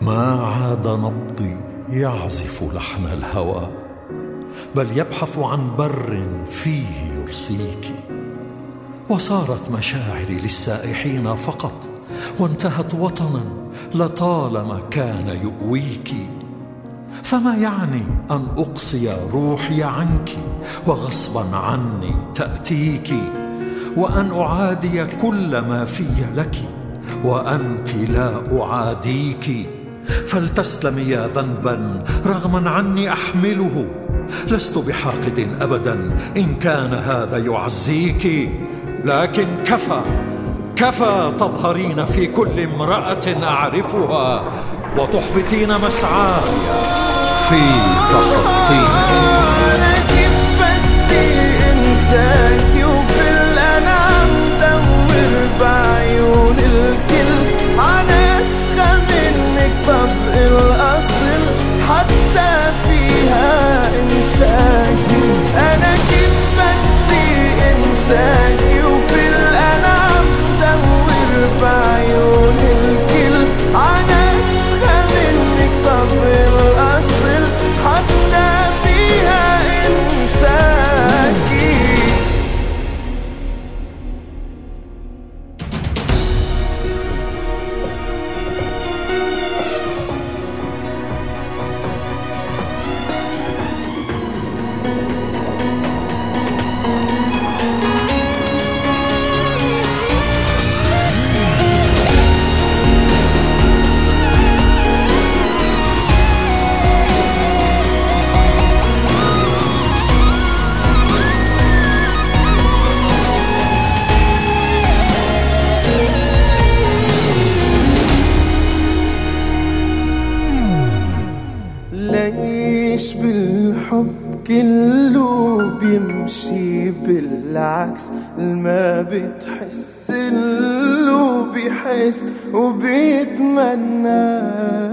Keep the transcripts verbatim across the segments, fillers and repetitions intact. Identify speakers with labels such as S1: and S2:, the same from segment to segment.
S1: ما عاد نبضي يعزف لحن الهوى، بل يبحث عن بر فيه يرسيك. وصارت مشاعري للسائحين فقط، وانتهت وطنا لطالما كان يؤويك. فما يعني أن أقصي روحي عنك وغصبا عني تأتيك، وأن أعادي كل ما في لك وأنت لا أعاديك. فلتسلمي يا ذنبا رغما عني أحمله، لست بحاقد أبدا إن كان هذا يعزيك. لكن كفى كفى تظهرين في كل امرأة أعرفها، وتحبطين مسعاي في تخطيك.
S2: أنا كيف بدي إنساك وفي الأنام دور بعيون الكل، أنا أسخى منك طبق الأصل حتى فيها إنساك. أنا كيف بدي إنساك وفي الأنام دور بعيون الكل، أنا أسخى منك طبق الأصل حتى فيها إنساكي. ليش بالحب كله بيمشي بالعكس؟ ما بتحس اللي بيحس وبيتمنى.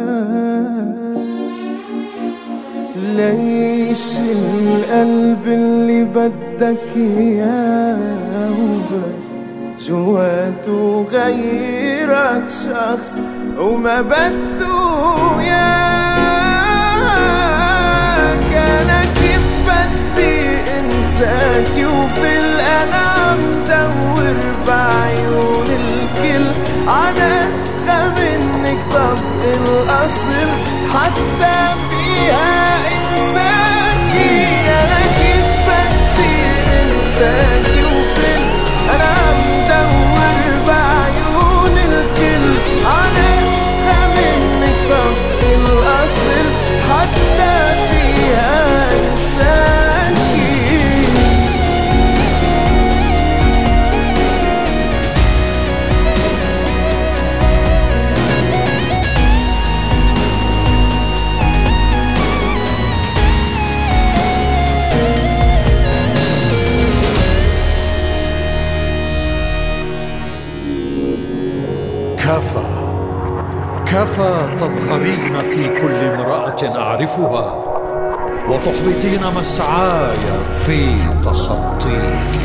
S2: ليش القلب اللي بدك اياه وبس جواته غيرك شخص وما بده اياك؟ أنا كيف بدي إنساك وفي الأنام دور بعيون الكل، أنا أسخى منك طبق الأصل حتى فيها إنساكي. أنا كيف بدي إنساك وفي الأنام دور بعيون الكل، أنا أسخى منك طبق الأصل حتى فيها إنساكي.
S1: كفى كفى تظهرين في كل امرأة أعرفها، وتحبطين مسعاي في تخطيك.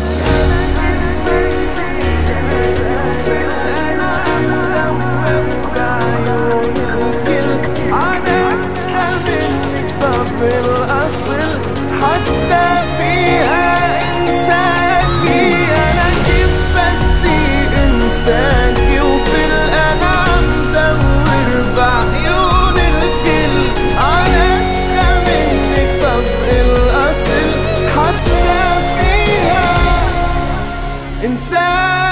S2: أنا أسخى منك طبق الأصل حتى فيها إنساكي. أنا كيف بدي إنساكي وفي الأنام دور بعيون الكل، أنا أسخى منك طبق الأصل حتى فيها إنساكي.